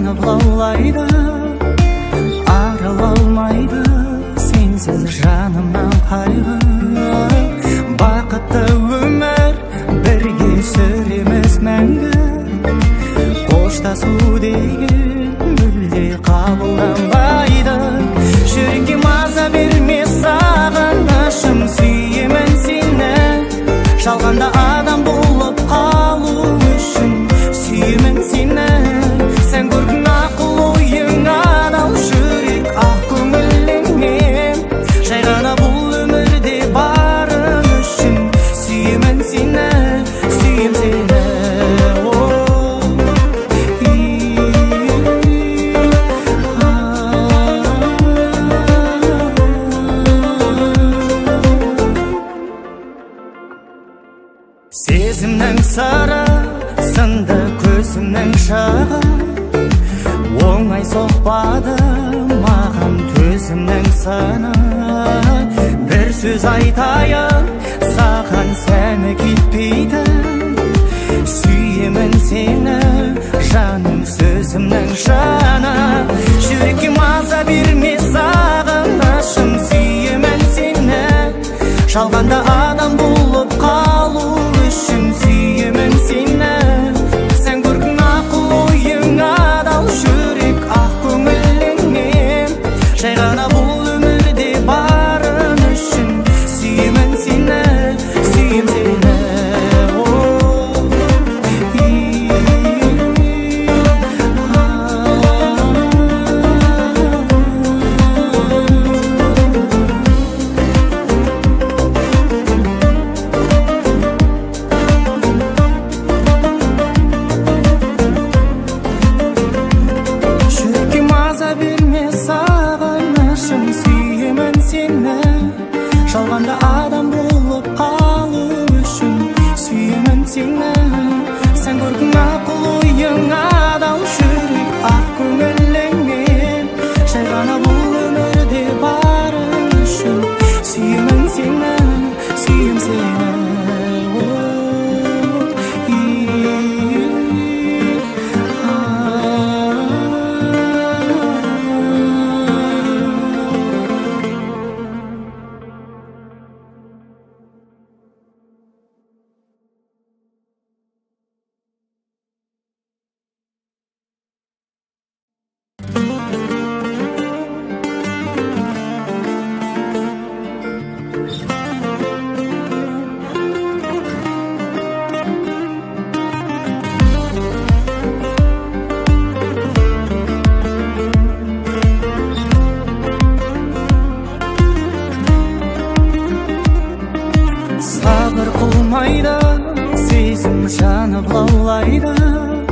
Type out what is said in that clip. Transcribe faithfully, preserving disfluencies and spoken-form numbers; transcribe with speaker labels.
Speaker 1: жанып лаулайды, арыла алмайды сенсіз жанымнан қайғы. Бақытты өмір бірге сүреміз мәңгі, қоштасу деген мүлде қабылданбайды. Жүрекке маза берме сағынышым, сүйемін сені, жалғанда адам болып қалу үшін. Сүйемін сені, сен көрдің ақыл ойың адал, жүрек ақ көңіліңмен, жай ғана бұл өмірде барым үшін. Сүйемін сені, сүйем сені. Сезімнің сары сынды көзімнің шағы, оңай соқпады маған төзімнің сыны. Бір сөз айтайын саған, сәні кетпейді. Сүйемін сені, жаным сөзімнің жаны. Жүрекке маза берме сағынышым, сүйемін сені, жалғанда адам болып қалу үшін. Сүйемін сені, сен көрдің ақыл ойың адал, жүрек ақ көңіліңмен, жай ғана бұл өмірде барым үшін. Сүйемін сені, сүйем сені. Жалғанда адам болып қалу үшін. Сүйемін сені, сен көрдің ақыл ойың адал, жүрек ақ көңіліңмен, жай ғана бұл өмірде барым үшін. Сүйемін сені, сүйем сені. Сабыр қылмайды, сезім жанып лаулайды,